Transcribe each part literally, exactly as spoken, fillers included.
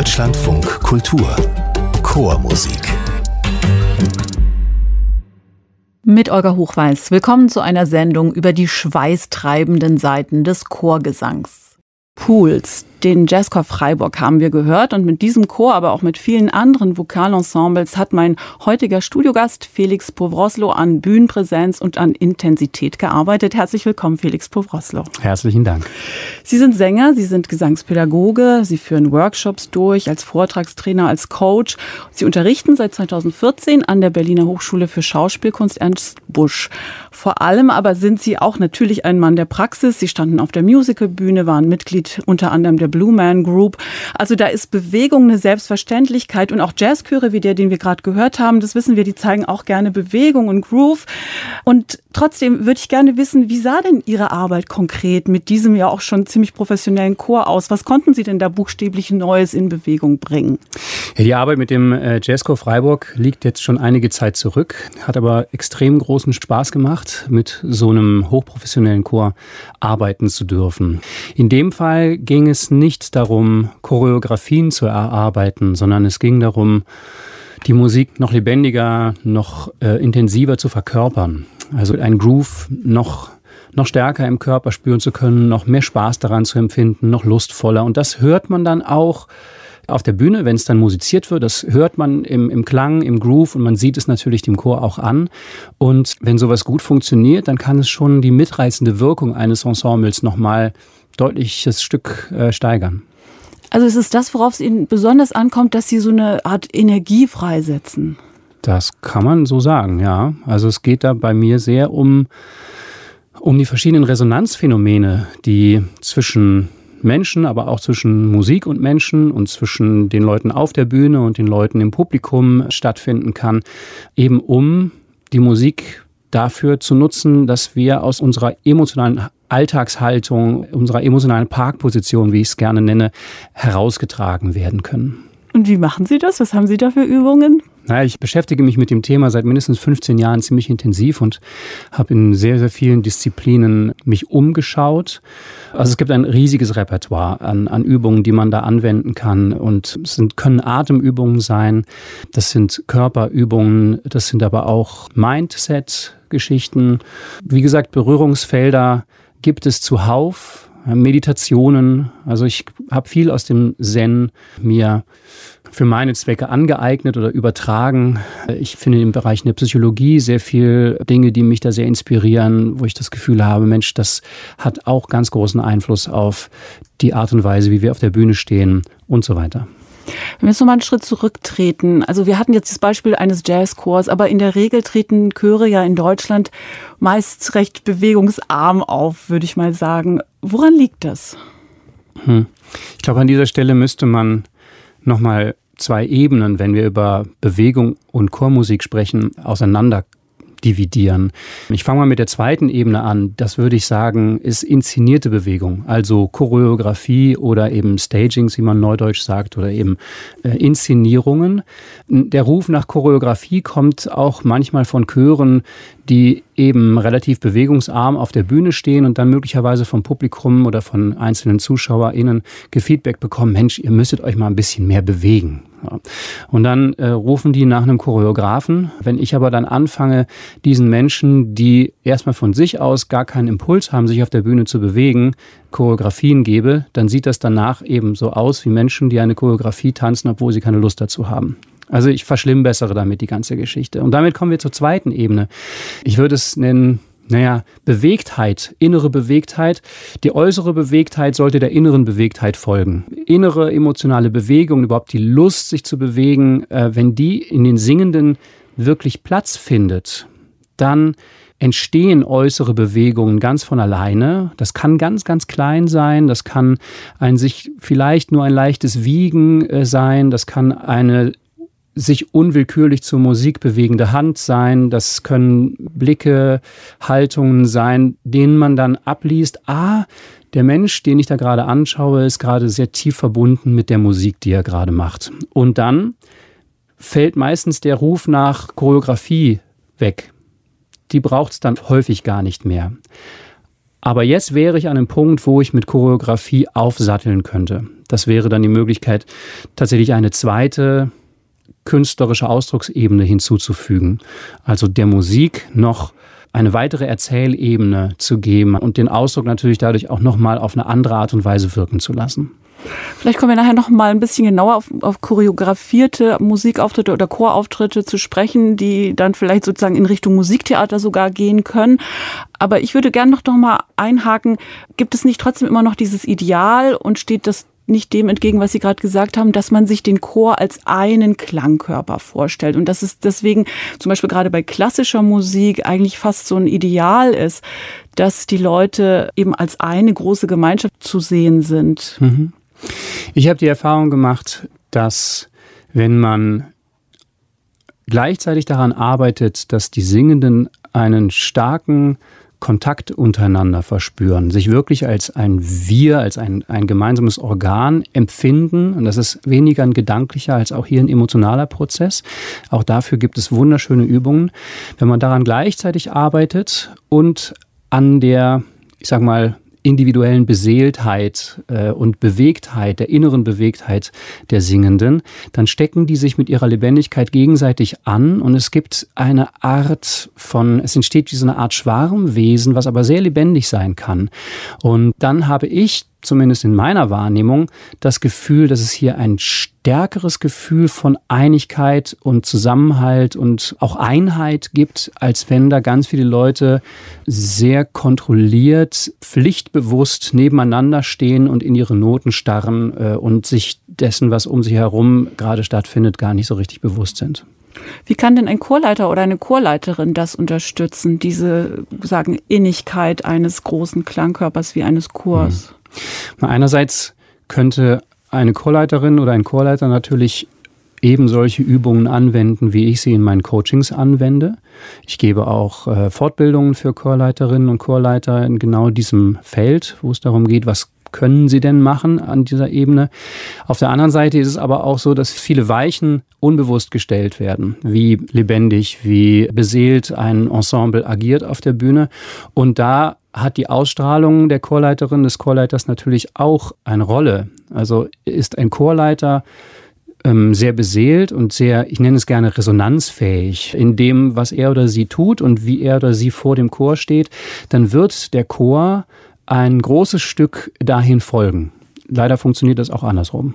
Deutschlandfunk Kultur Chormusik. Mit Olga Hochweiß. Willkommen zu einer Sendung über die schweißtreibenden Seiten des Chorgesangs. Pools, den Jazzchor Freiburg haben wir gehört, und mit diesem Chor, aber auch mit vielen anderen Vokalensembles hat mein heutiger Studiogast Felix Powroslo an Bühnenpräsenz und an Intensität gearbeitet. Herzlich willkommen, Felix Powroslo. Herzlichen Dank. Sie sind Sänger, Sie sind Gesangspädagoge, Sie führen Workshops durch als Vortragstrainer, als Coach. Sie unterrichten seit zweitausendvierzehn an der Berliner Hochschule für Schauspielkunst Ernst Busch. Vor allem aber sind Sie auch natürlich ein Mann der Praxis. Sie standen auf der Musicalbühne, waren Mitglied unter anderem der Blue Man Group. Also da ist Bewegung eine Selbstverständlichkeit, und auch Jazzchöre wie der, den wir gerade gehört haben, das wissen wir, die zeigen auch gerne Bewegung und Groove. Und trotzdem würde ich gerne wissen, wie sah denn Ihre Arbeit konkret mit diesem ja auch schon ziemlich professionellen Chor aus? Was konnten Sie denn da buchstäblich Neues in Bewegung bringen? Ja, die Arbeit mit dem Jazzchor Freiburg liegt jetzt schon einige Zeit zurück, hat aber extrem großen Spaß gemacht, mit so einem hochprofessionellen Chor arbeiten zu dürfen. In dem Fall ging es nicht darum, Choreografien zu erarbeiten, sondern es ging darum, die Musik noch lebendiger, noch äh, intensiver zu verkörpern. Also einen Groove noch, noch stärker im Körper spüren zu können, noch mehr Spaß daran zu empfinden, noch lustvoller. Und das hört man dann auch auf der Bühne, wenn es dann musiziert wird. Das hört man im, im Klang, im Groove, und man sieht es natürlich dem Chor auch an. Und wenn sowas gut funktioniert, dann kann es schon die mitreißende Wirkung eines Ensembles nochmal deutliches Stück äh, steigern. Also es ist das, worauf es Ihnen besonders ankommt, dass Sie so eine Art Energie freisetzen? Das kann man so sagen, ja. Also es geht da bei mir sehr um, um die verschiedenen Resonanzphänomene, die zwischen Menschen, aber auch zwischen Musik und Menschen und zwischen den Leuten auf der Bühne und den Leuten im Publikum stattfinden kann, eben um die Musik dafür zu nutzen, dass wir aus unserer emotionalen Alltagshaltung, unserer emotionalen Parkposition, wie ich es gerne nenne, herausgetragen werden können. Und wie machen Sie das? Was haben Sie da für Übungen? Naja, ich beschäftige mich mit dem Thema seit mindestens fünfzehn Jahren ziemlich intensiv und habe in sehr, sehr vielen Disziplinen mich umgeschaut. Also es gibt ein riesiges Repertoire an, an Übungen, die man da anwenden kann. Und es sind, können Atemübungen sein, das sind Körperübungen, das sind aber auch Mindset-Geschichten. Wie gesagt, Berührungsfelder gibt es zuhauf. Meditationen, also ich habe viel aus dem Zen mir für meine Zwecke angeeignet oder übertragen. Ich finde im Bereich der Psychologie sehr viel Dinge, die mich da sehr inspirieren, wo ich das Gefühl habe, Mensch, das hat auch ganz großen Einfluss auf die Art und Weise, wie wir auf der Bühne stehen und so weiter. Wenn wir jetzt nochmal einen Schritt zurücktreten, also wir hatten jetzt das Beispiel eines Jazzchors, aber in der Regel treten Chöre ja in Deutschland meist recht bewegungsarm auf, würde ich mal sagen. Woran liegt das? Hm. Ich glaube, an dieser Stelle müsste man nochmal zwei Ebenen, wenn wir über Bewegung und Chormusik sprechen, auseinander dividieren. Ich fange mal mit der zweiten Ebene an. Das würde ich sagen, ist inszenierte Bewegung, also Choreografie oder eben Stagings, wie man neudeutsch sagt, oder eben äh, Inszenierungen. Der Ruf nach Choreografie kommt auch manchmal von Chören, die eben relativ bewegungsarm auf der Bühne stehen und dann möglicherweise vom Publikum oder von einzelnen ZuschauerInnen Gefeedback bekommen, Mensch, ihr müsstet euch mal ein bisschen mehr bewegen. Ja. Und dann äh, rufen die nach einem Choreografen. Wenn ich aber dann anfange, diesen Menschen, die erstmal von sich aus gar keinen Impuls haben, sich auf der Bühne zu bewegen, Choreografien gebe, dann sieht das danach eben so aus wie Menschen, die eine Choreografie tanzen, obwohl sie keine Lust dazu haben. Also ich verschlimmbessere damit die ganze Geschichte. Und damit kommen wir zur zweiten Ebene. Ich würde es nennen, naja, Bewegtheit, innere Bewegtheit. Die äußere Bewegtheit sollte der inneren Bewegtheit folgen. Innere emotionale Bewegung, überhaupt die Lust, sich zu bewegen, äh, wenn die in den Singenden wirklich Platz findet, dann entstehen äußere Bewegungen ganz von alleine. Das kann ganz, ganz klein sein. Das kann ein sich vielleicht nur ein leichtes Wiegen äh, sein. Das kann eine sich unwillkürlich zur Musik bewegende Hand sein, das können Blicke, Haltungen sein, denen man dann abliest, ah, der Mensch, den ich da gerade anschaue, ist gerade sehr tief verbunden mit der Musik, die er gerade macht. Und dann fällt meistens der Ruf nach Choreografie weg. Die braucht es dann häufig gar nicht mehr. Aber jetzt wäre ich an einem Punkt, wo ich mit Choreografie aufsatteln könnte. Das wäre dann die Möglichkeit, tatsächlich eine zweite künstlerische Ausdrucksebene hinzuzufügen. Also der Musik noch eine weitere Erzählebene zu geben und den Ausdruck natürlich dadurch auch nochmal auf eine andere Art und Weise wirken zu lassen. Vielleicht kommen wir nachher noch mal ein bisschen genauer auf, auf choreografierte Musikauftritte oder Chorauftritte zu sprechen, die dann vielleicht sozusagen in Richtung Musiktheater sogar gehen können. Aber ich würde gerne noch, noch mal einhaken, gibt es nicht trotzdem immer noch dieses Ideal und steht das nicht dem entgegen, was Sie gerade gesagt haben, dass man sich den Chor als einen Klangkörper vorstellt und dass es deswegen zum Beispiel gerade bei klassischer Musik eigentlich fast so ein Ideal ist, dass die Leute eben als eine große Gemeinschaft zu sehen sind. Mhm. Ich habe die Erfahrung gemacht, dass wenn man gleichzeitig daran arbeitet, dass die Singenden einen starken Kontakt untereinander verspüren, sich wirklich als ein Wir, als ein, ein gemeinsames Organ empfinden. Und das ist weniger ein gedanklicher als auch hier ein emotionaler Prozess. Auch dafür gibt es wunderschöne Übungen. Wenn man daran gleichzeitig arbeitet und an der, ich sag mal, individuellen Beseeltheit äh, und Bewegtheit, der inneren Bewegtheit der Singenden, dann stecken die sich mit ihrer Lebendigkeit gegenseitig an und es gibt eine Art von, es entsteht wie so eine Art Schwarmwesen, was aber sehr lebendig sein kann. Und dann habe ich, zumindest in meiner Wahrnehmung, das Gefühl, dass es hier ein stärkeres Gefühl von Einigkeit und Zusammenhalt und auch Einheit gibt, als wenn da ganz viele Leute sehr kontrolliert, pflichtbewusst nebeneinander stehen und in ihre Noten starren äh, und sich dessen, was um sich herum gerade stattfindet, gar nicht so richtig bewusst sind. Wie kann denn ein Chorleiter oder eine Chorleiterin das unterstützen, diese, sagen, Innigkeit eines großen Klangkörpers wie eines Chors? Hm. Einerseits könnte eine Chorleiterin oder ein Chorleiter natürlich eben solche Übungen anwenden, wie ich sie in meinen Coachings anwende. Ich gebe auch äh, Fortbildungen für Chorleiterinnen und Chorleiter in genau diesem Feld, wo es darum geht, was können sie denn machen an dieser Ebene. Auf der anderen Seite ist es aber auch so, dass viele Weichen unbewusst gestellt werden, wie lebendig, wie beseelt ein Ensemble agiert auf der Bühne. Und da hat die Ausstrahlung der Chorleiterin, des Chorleiters natürlich auch eine Rolle. Also ist ein Chorleiter ähm, sehr beseelt und sehr, ich nenne es gerne resonanzfähig in dem, was er oder sie tut und wie er oder sie vor dem Chor steht, dann wird der Chor ein großes Stück dahin folgen. Leider funktioniert das auch andersrum.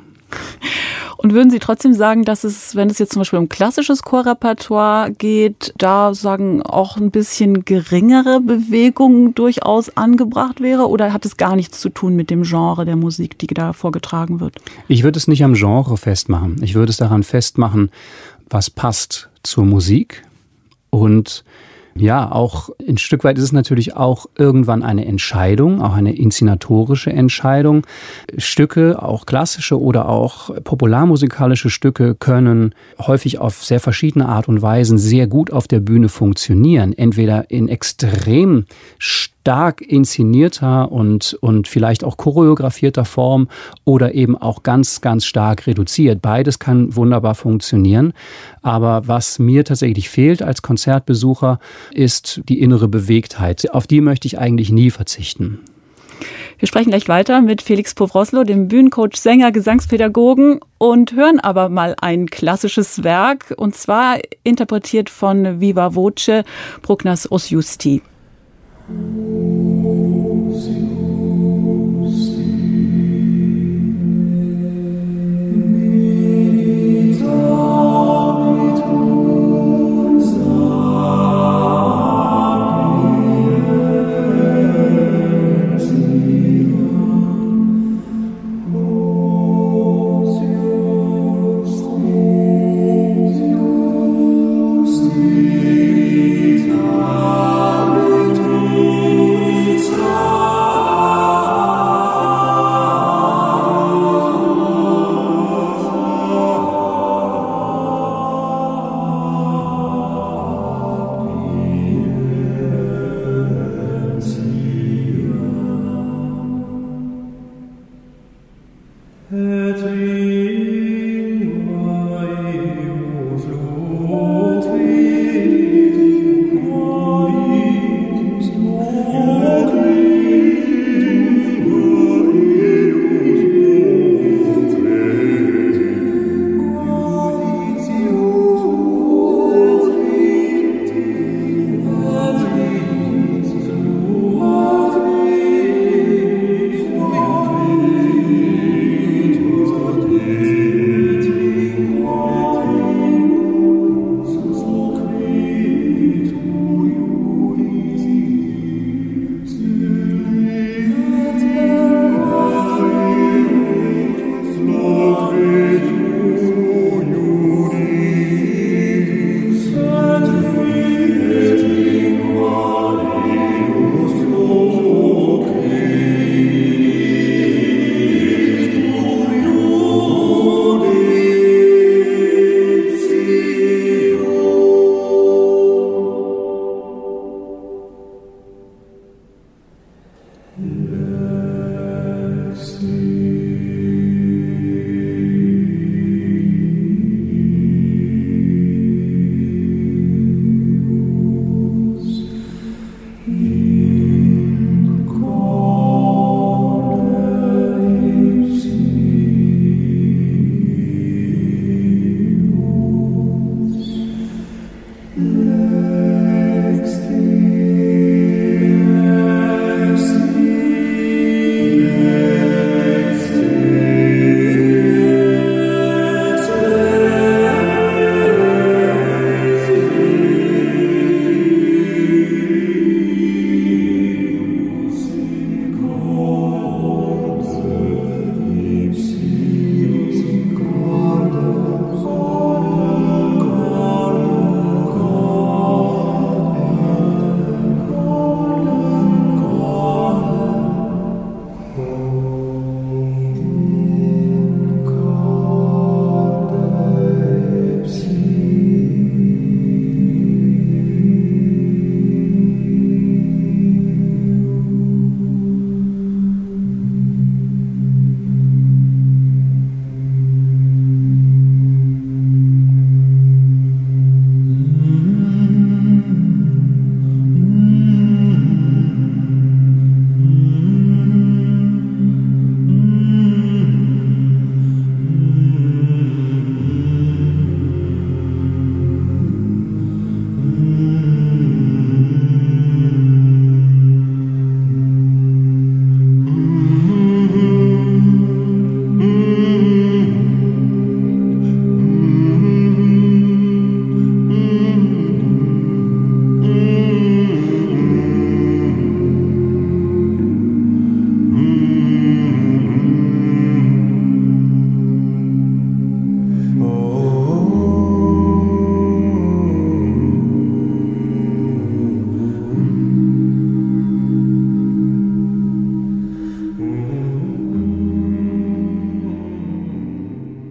Und würden Sie trotzdem sagen, dass es, wenn es jetzt zum Beispiel um klassisches Chorrepertoire geht, da sagen auch ein bisschen geringere Bewegung durchaus angebracht wäre? Oder hat es gar nichts zu tun mit dem Genre der Musik, die da vorgetragen wird? Ich würde es nicht am Genre festmachen. Ich würde es daran festmachen, was passt zur Musik. Und ja, auch ein Stück weit ist es natürlich auch irgendwann eine Entscheidung, auch eine inszenatorische Entscheidung. Stücke, auch klassische oder auch popularmusikalische Stücke, können häufig auf sehr verschiedene Art und Weisen sehr gut auf der Bühne funktionieren. Entweder in extrem stark inszenierter und, und vielleicht auch choreografierter Form oder eben auch ganz, ganz stark reduziert. Beides kann wunderbar funktionieren. Aber was mir tatsächlich fehlt als Konzertbesucher, ist die innere Bewegtheit. Auf die möchte ich eigentlich nie verzichten. Wir sprechen gleich weiter mit Felix Powroslo, dem Bühnencoach, Sänger, Gesangspädagogen, und hören aber mal ein klassisches Werk, und zwar interpretiert von Viva Voce, Prognas os Justi.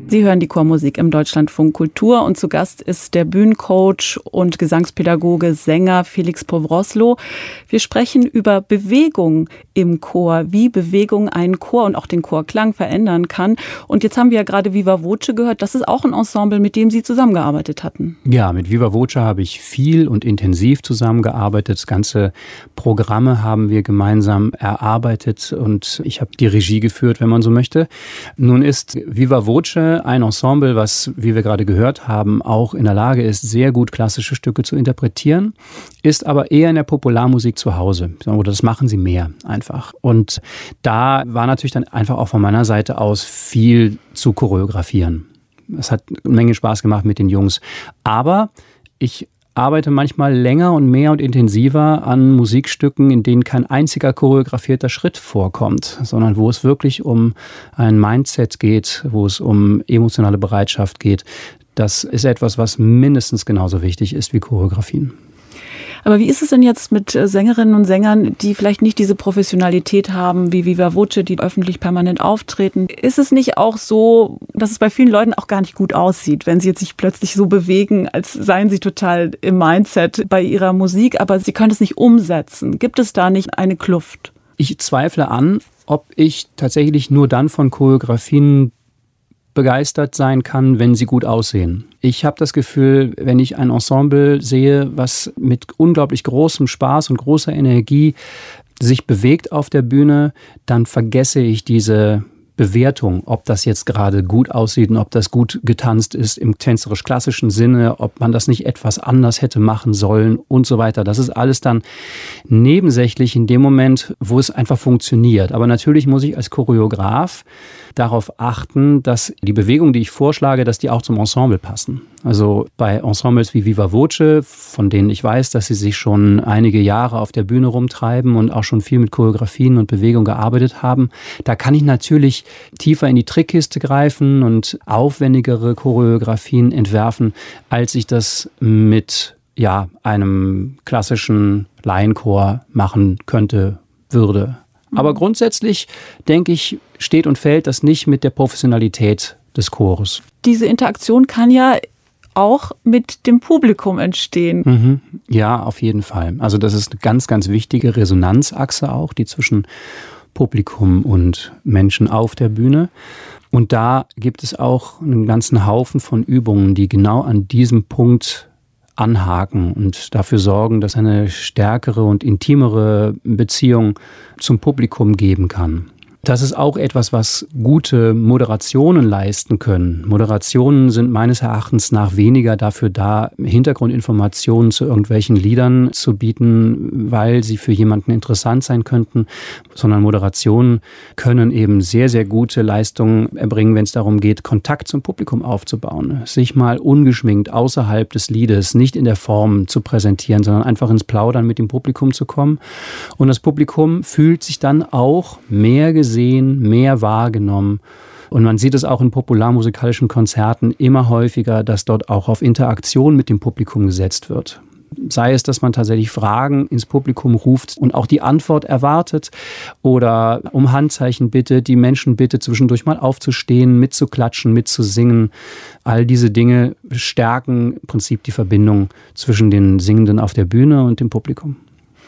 Sie hören die Chormusik im Deutschlandfunk Kultur und zu Gast ist der Bühnencoach und Gesangspädagoge, Sänger Felix Powroslo. Wir sprechen über Bewegung im Chor, wie Bewegung einen Chor und auch den Chorklang verändern kann. Und jetzt haben wir ja gerade Viva Voce gehört. Das ist auch ein Ensemble, mit dem Sie zusammengearbeitet hatten. Ja, mit Viva Voce habe ich viel und intensiv zusammengearbeitet. Ganze Programme haben wir gemeinsam erarbeitet und ich habe die Regie geführt, wenn man so möchte. Nun ist Viva Voce ein Ensemble, was, wie wir gerade gehört haben, auch in der Lage ist, sehr gut klassische Stücke zu interpretieren, ist aber eher in der Popularmusik zu Hause. Oder das machen sie mehr einfach. Und da war natürlich dann einfach auch von meiner Seite aus viel zu choreografieren. Es hat eine Menge Spaß gemacht mit den Jungs. Aber ich arbeite manchmal länger und mehr und intensiver an Musikstücken, in denen kein einziger choreografierter Schritt vorkommt, sondern wo es wirklich um ein Mindset geht, wo es um emotionale Bereitschaft geht. Das ist etwas, was mindestens genauso wichtig ist wie Choreografien. Aber wie ist es denn jetzt mit Sängerinnen und Sängern, die vielleicht nicht diese Professionalität haben wie Viva Voce, die öffentlich permanent auftreten? Ist es nicht auch so, dass es bei vielen Leuten auch gar nicht gut aussieht, wenn sie jetzt sich plötzlich so bewegen, als seien sie total im Mindset bei ihrer Musik, aber sie können es nicht umsetzen? Gibt es da nicht eine Kluft? Ich zweifle an, ob ich tatsächlich nur dann von Choreografien begeistert sein kann, wenn sie gut aussehen. Ich habe das Gefühl, wenn ich ein Ensemble sehe, was mit unglaublich großem Spaß und großer Energie sich bewegt auf der Bühne, dann vergesse ich diese Bewertung, ob das jetzt gerade gut aussieht und ob das gut getanzt ist im tänzerisch-klassischen Sinne, ob man das nicht etwas anders hätte machen sollen und so weiter. Das ist alles dann nebensächlich in dem Moment, wo es einfach funktioniert. Aber natürlich muss ich als Choreograf darauf achten, dass die Bewegungen, die ich vorschlage, dass die auch zum Ensemble passen. Also bei Ensembles wie Viva Voce, von denen ich weiß, dass sie sich schon einige Jahre auf der Bühne rumtreiben und auch schon viel mit Choreografien und Bewegung gearbeitet haben, da kann ich natürlich tiefer in die Trickkiste greifen und aufwendigere Choreografien entwerfen, als ich das mit ja, einem klassischen Laienchor machen könnte, würde. Aber grundsätzlich, denke ich, steht und fällt das nicht mit der Professionalität des Chores. Diese Interaktion kann ja auch mit dem Publikum entstehen. Mhm. Ja, auf jeden Fall. Also das ist eine ganz, ganz wichtige Resonanzachse auch, die zwischen Publikum und Menschen auf der Bühne. Und da gibt es auch einen ganzen Haufen von Übungen, die genau an diesem Punkt anhaken und dafür sorgen, dass eine stärkere und intimere Beziehung zum Publikum geben kann. Das ist auch etwas, was gute Moderationen leisten können. Moderationen sind meines Erachtens nach weniger dafür da, Hintergrundinformationen zu irgendwelchen Liedern zu bieten, weil sie für jemanden interessant sein könnten, sondern Moderationen können eben sehr, sehr gute Leistungen erbringen, wenn es darum geht, Kontakt zum Publikum aufzubauen, sich mal ungeschminkt außerhalb des Liedes, nicht in der Form zu präsentieren, sondern einfach ins Plaudern mit dem Publikum zu kommen. Und das Publikum fühlt sich dann auch mehr gesehen, mehr wahrgenommen. Und man sieht es auch in popularmusikalischen Konzerten immer häufiger, dass dort auch auf Interaktion mit dem Publikum gesetzt wird. Sei es, dass man tatsächlich Fragen ins Publikum ruft und auch die Antwort erwartet oder um Handzeichen bittet, die Menschen bittet, zwischendurch mal aufzustehen, mitzuklatschen, mitzusingen. All diese Dinge stärken im Prinzip die Verbindung zwischen den Singenden auf der Bühne und dem Publikum.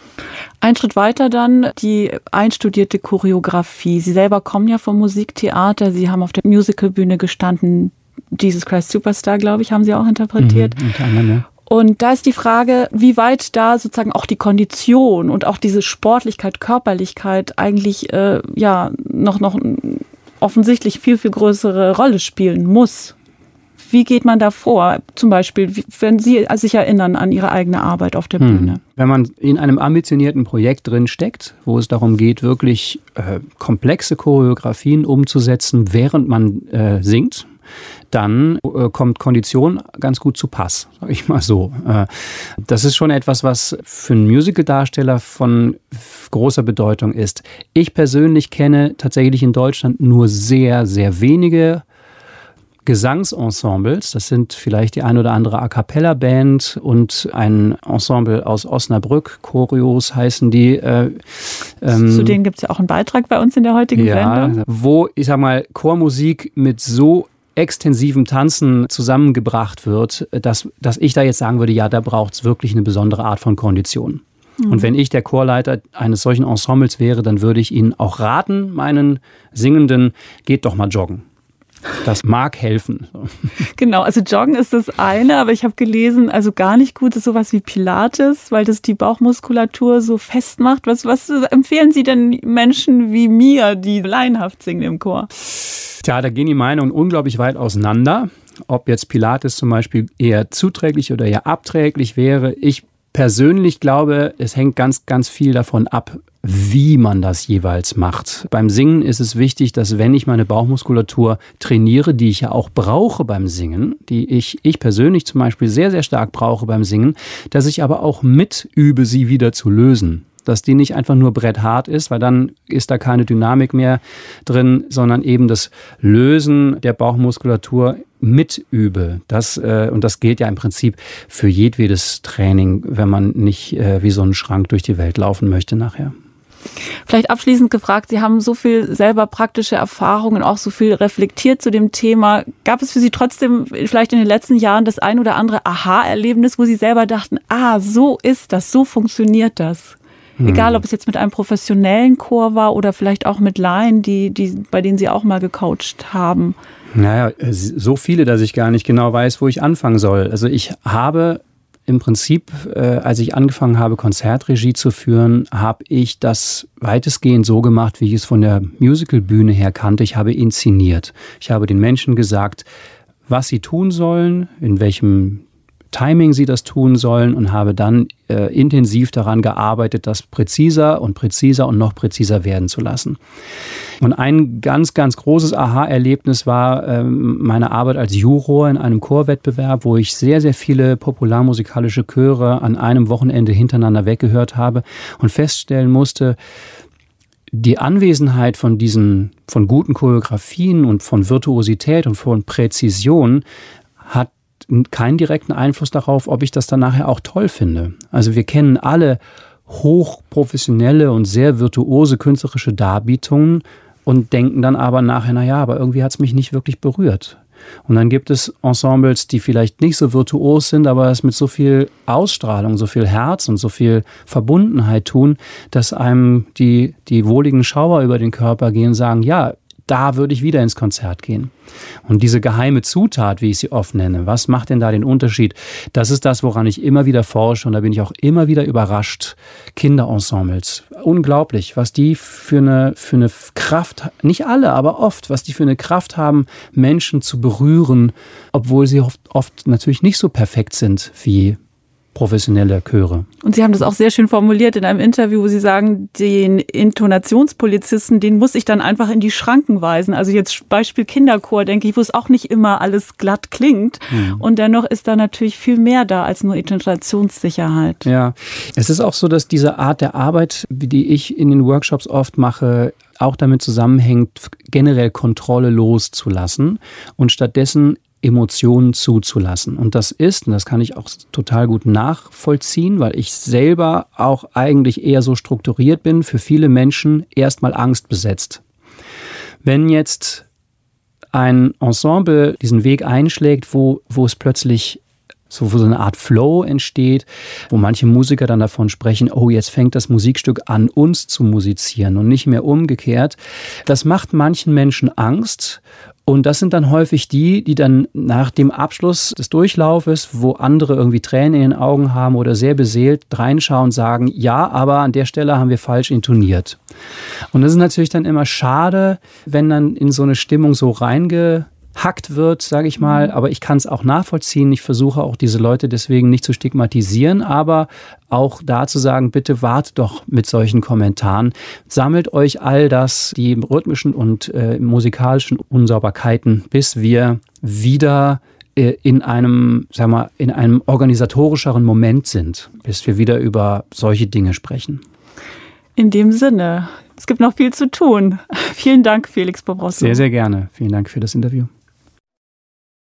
Ein Schritt weiter dann die einstudierte Choreografie. Sie selber kommen ja vom Musiktheater. Sie haben auf der Musicalbühne gestanden. Jesus Christ Superstar, glaube ich, haben Sie auch interpretiert. Mhm, unter anderem, ja. Und da ist die Frage, wie weit da sozusagen auch die Kondition und auch diese Sportlichkeit, Körperlichkeit eigentlich äh, ja noch, noch offensichtlich viel, viel größere Rolle spielen muss. Wie geht man da vor? Zum Beispiel, wenn Sie sich erinnern an Ihre eigene Arbeit auf der Bühne. Hm. Wenn man in einem ambitionierten Projekt drin steckt, wo es darum geht, wirklich äh, komplexe Choreografien umzusetzen, während man äh, singt, dann äh, kommt Kondition ganz gut zu Pass, sage ich mal so. Äh, das ist schon etwas, was für einen Musical-Darsteller von großer Bedeutung ist. Ich persönlich kenne tatsächlich in Deutschland nur sehr, sehr wenige Gesangsensembles. Das sind vielleicht die ein oder andere A-Cappella-Band und ein Ensemble aus Osnabrück, Choreos heißen die. Äh, ähm, Zu denen gibt es ja auch einen Beitrag bei uns in der heutigen ja, Sendung. Wo, ich sag mal, Chormusik mit so extensivem Tanzen zusammengebracht wird, dass, dass ich da jetzt sagen würde, ja, da braucht es wirklich eine besondere Art von Kondition. Mhm. Und wenn ich der Chorleiter eines solchen Ensembles wäre, dann würde ich Ihnen auch raten, meinen Singenden, geht doch mal joggen. Das mag helfen. Genau, also Joggen ist das eine, aber ich habe gelesen, also gar nicht gut ist sowas wie Pilates, weil das die Bauchmuskulatur so festmacht. Was, was empfehlen Sie denn Menschen wie mir, die laienhaft singen im Chor? Tja, da gehen die Meinungen unglaublich weit auseinander. Ob jetzt Pilates zum Beispiel eher zuträglich oder eher abträglich wäre. Ich persönlich glaube, es hängt ganz, ganz viel davon ab, wie man das jeweils macht. Beim Singen ist es wichtig, dass wenn ich meine Bauchmuskulatur trainiere, die ich ja auch brauche beim Singen, die ich, ich persönlich zum Beispiel sehr, sehr stark brauche beim Singen, dass ich aber auch mitübe, sie wieder zu lösen. Dass die nicht einfach nur bretthart ist, weil dann ist da keine Dynamik mehr drin, sondern eben das Lösen der Bauchmuskulatur mitübe. Das, äh, und das gilt ja im Prinzip für jedwedes Training, wenn man nicht äh, wie so ein Schrank durch die Welt laufen möchte nachher. Vielleicht abschließend gefragt, Sie haben so viel selber praktische Erfahrungen, auch so viel reflektiert zu dem Thema. Gab es für Sie trotzdem vielleicht in den letzten Jahren das ein oder andere Aha-Erlebnis, wo Sie selber dachten, ah, so ist das, so funktioniert das? Hm. Egal, ob es jetzt mit einem professionellen Chor war oder vielleicht auch mit Laien, die, die, bei denen Sie auch mal gecoacht haben. Naja, so viele, dass ich gar nicht genau weiß, wo ich anfangen soll. Also ich habe im Prinzip, äh, als ich angefangen habe, Konzertregie zu führen, habe ich das weitestgehend so gemacht, wie ich es von der Musicalbühne her kannte. Ich habe inszeniert. Ich habe den Menschen gesagt, was sie tun sollen, in welchem Timing sie das tun sollen und habe dann äh, intensiv daran gearbeitet, das präziser und präziser und noch präziser werden zu lassen. Und ein ganz, ganz großes Aha-Erlebnis war ähm, meine Arbeit als Juror in einem Chorwettbewerb, wo ich sehr, sehr viele popularmusikalische Chöre an einem Wochenende hintereinander weggehört habe und feststellen musste, die Anwesenheit von diesen, von guten Choreografien und von Virtuosität und von Präzision hat keinen direkten Einfluss darauf, ob ich das dann nachher auch toll finde. Also wir kennen alle hochprofessionelle und sehr virtuose künstlerische Darbietungen und denken dann aber nachher, naja, aber irgendwie hat es mich nicht wirklich berührt. Und dann gibt es Ensembles, die vielleicht nicht so virtuos sind, aber es mit so viel Ausstrahlung, so viel Herz und so viel Verbundenheit tun, dass einem die, die wohligen Schauer über den Körper gehen und sagen, ja, da würde ich wieder ins Konzert gehen. Und diese geheime Zutat, wie ich sie oft nenne, was macht denn da den Unterschied? Das ist das, woran ich immer wieder forsche und da bin ich auch immer wieder überrascht. Kinderensembles, unglaublich, was die für eine, für eine Kraft, nicht alle, aber oft, was die für eine Kraft haben, Menschen zu berühren, obwohl sie oft, oft natürlich nicht so perfekt sind wie professionelle Chöre. Und Sie haben das auch sehr schön formuliert in einem Interview, wo Sie sagen, den Intonationspolizisten, den muss ich dann einfach in die Schranken weisen. Also jetzt Beispiel Kinderchor, denke ich, wo es auch nicht immer alles glatt klingt. Mhm. Und dennoch ist da natürlich viel mehr da als nur Intonationssicherheit. Ja, es ist auch so, dass diese Art der Arbeit, die ich in den Workshops oft mache, auch damit zusammenhängt, generell Kontrolle loszulassen und stattdessen Emotionen zuzulassen. Und das ist, und das kann ich auch total gut nachvollziehen, weil ich selber auch eigentlich eher so strukturiert bin, für viele Menschen erstmal angstbesetzt. Wenn jetzt ein Ensemble diesen Weg einschlägt, wo, wo es plötzlich so, wo so eine Art Flow entsteht, wo manche Musiker dann davon sprechen, oh, jetzt fängt das Musikstück an, uns zu musizieren und nicht mehr umgekehrt. Das macht manchen Menschen Angst. Und das sind dann häufig die, die dann nach dem Abschluss des Durchlaufes, wo andere irgendwie Tränen in den Augen haben oder sehr beseelt reinschauen und sagen, ja, aber an der Stelle haben wir falsch intoniert. Und das ist natürlich dann immer schade, wenn dann in so eine Stimmung so reingehackt wird, sage ich mal. Aber ich kann es auch nachvollziehen. Ich versuche auch diese Leute deswegen nicht zu stigmatisieren, aber auch da zu sagen, bitte wartet doch mit solchen Kommentaren. Sammelt euch all das, die rhythmischen und äh, musikalischen Unsauberkeiten, bis wir wieder äh, in einem, sagen wir, in einem organisatorischeren Moment sind, bis wir wieder über solche Dinge sprechen. In dem Sinne, es gibt noch viel zu tun. Vielen Dank, Felix Bobrowski. Sehr, sehr gerne. Vielen Dank für das Interview.